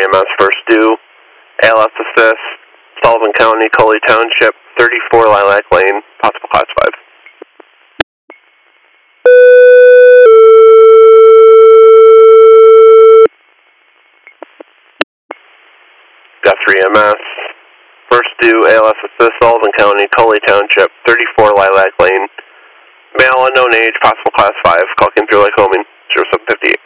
EMS first due, ALS assist, Sullivan County, Coley Township, 34 Lilac Lane, possible class 5. Got 3 EMS, first due, ALS assist, Sullivan County, Coley Township, 34 Lilac Lane, male unknown age, possible class 5, call came through Lycoming, 0758.